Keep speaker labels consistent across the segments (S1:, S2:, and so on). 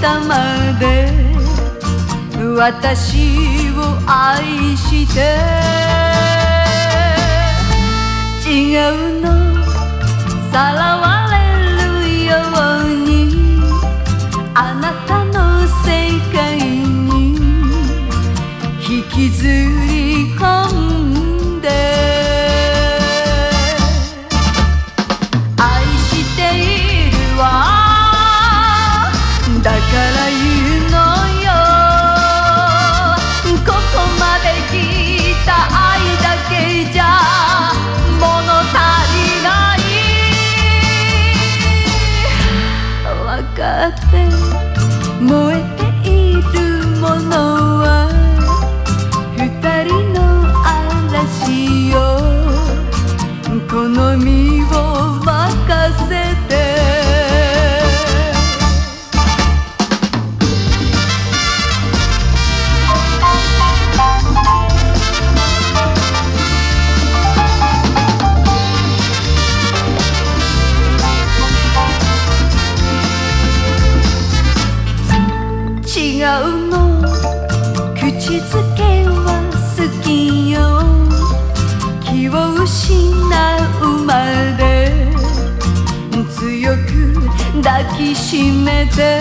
S1: たまで私を愛して違うのさらわれるようにあなたの世界に引きずり込んで愛しているわだから言うのよここまで来た愛だけじゃ物足りない分かって燃えているものは二人の嵐よ好みを任せて違うの口づけは好きよ気を失うまで強く抱きしめて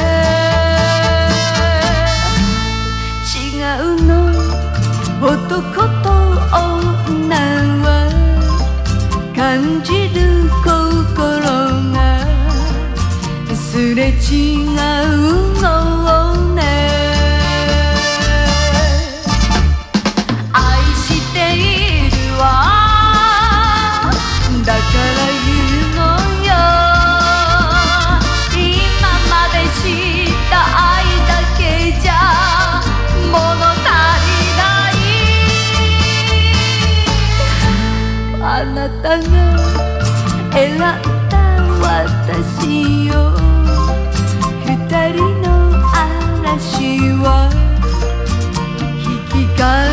S1: 違うの男と女は感じる心がすれ違うのね愛しているわだから言うのよ今まで知った愛だけじゃ物足りないあなたが選んだ私よ二人の嵐は引き返